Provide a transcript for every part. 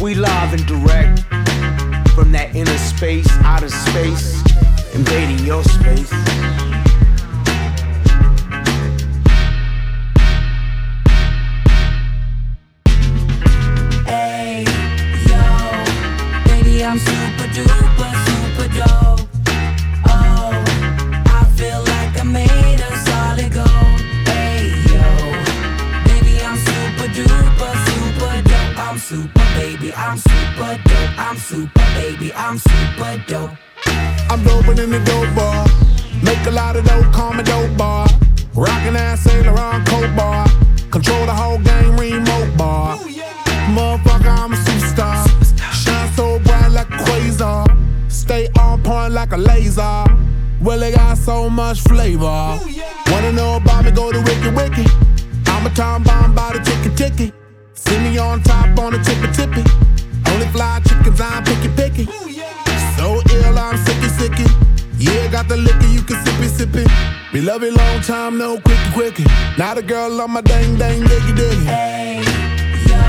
We live and direct from that inner space, outer space, invading your space. Hey, yo, baby, I'm super duper, super dope. Oh, I feel like I made of solid gold. Hey, yo, baby, I'm super duper, super dope. I'm super, baby, I'm super dope. I'm super, baby, I'm super dope. I'm doping in the dope bar. Make a lot of dope, call me dope bar. Rockin' ass Saint Laurent coat bar. Control the whole game, remote bar. Motherfucker, I'm a superstar. Shine so bright like a quasar. Stay on point like a laser. Well, it got so much flavor. Wanna know about me, go to Wiki Wiki. I'm a time bomb by the ticky. See me on top on the tippy. Only fly chickens, I'm picky. So ill, I'm sicky. Yeah, got the liquor, you can sip it. We love it long time, no quickie. Now the girl on my dang, diggy. Hey, yo,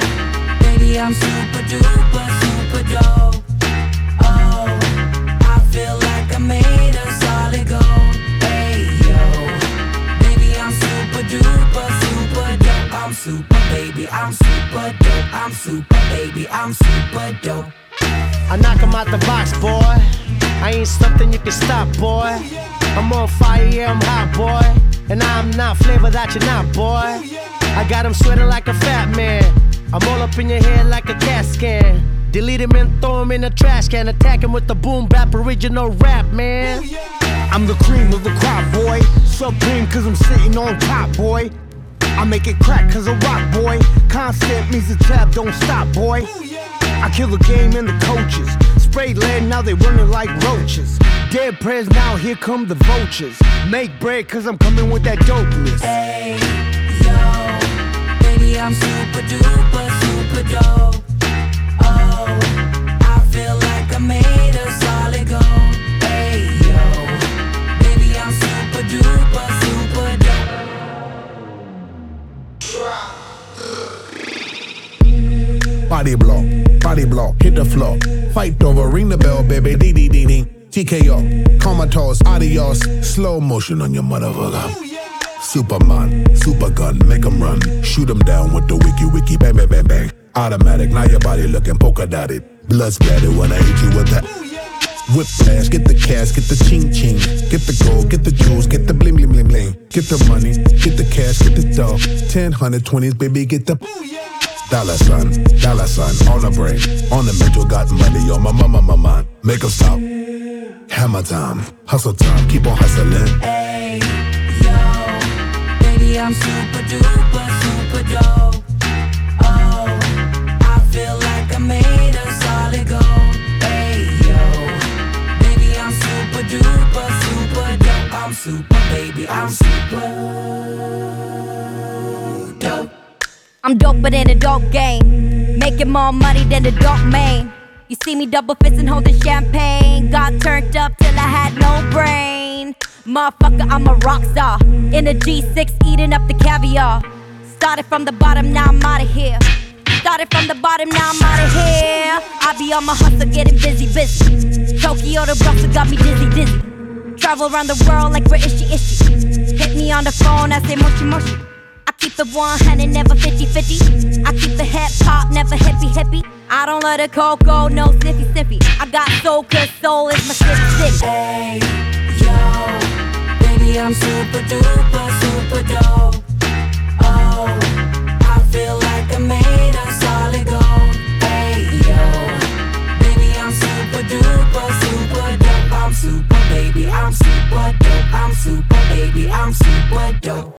baby, I'm super duper, super dope. Oh, I feel like I made of solid gold. Hey, yo, baby, I'm super duper, super dope. I'm super, baby, I'm super dope. I'm super, baby, I'm super dope. I knock him out the box, boy. I ain't something you can stop, boy. I'm on fire, yeah, I'm hot, boy. And I'm not flavor that you're not, boy. I got him sweating like a fat man. I'm all up in your head like a CAT scan. Delete him and throw him in a trash can. Attack him with the boom bap original rap, man. I'm the cream of the crop, boy. Supreme cause I'm sitting on top, boy. I make it crack cause I rock, boy. Constant means the trap don't stop, boy. I kill the game and the coaches. Sprayed lead, now they running like roaches. Dead prayers, now here come the vultures. Make bread cause I'm coming with that dopeness. Hey, yo, baby, I'm super duper, super dope. Oh, I feel like I made of solid gold. Hey, yo, baby, I'm super duper, super dope. Body block, hit the floor. Fight over, ring the bell, baby, ding. TKO, comatose, adios. Slow motion on your motherfucker. Superman, super gun, make 'em run. Shoot 'em down with the wiki, bang. Automatic, now your body looking polka dotted. Blood splattered when I hit you with that. Whip flash, get the cash, get the ching. Get the gold, get the jewels, get the bling. Get the money, get the cash, get the dough. 10, 120s, baby, get the dollar sign, on the brain. On the mental, got money on my mind. Make 'em stop. Hammer time, hustle time, keep on hustling. Hey, yo, baby, I'm super duper, super dope. Oh, I feel like I made of solid gold. Hey, yo, baby, I'm super duper, super dope. I'm super, baby, I'm super dope. I'm doper than a dope game, making more money than the dope main. You see me double fisting, holding champagne. Got turned up till I had no brain. Motherfucker, I'm a rock star. In a G6, eating up the caviar. Started from the bottom, now I'm outta here. Started from the bottom, now I'm outta here. I be on my hustle, getting busy. Tokyo to Brussels got me dizzy. Travel around the world like British ishi. Hit me on the phone, I say moshi. I keep the 100, never 50-50. I keep the hip hop, never hippie. I don't let it cocoa, no sniffy. I got soul, cause soul is my city. Hey, yo, baby, I'm super duper, super dope. Oh, I feel like a man.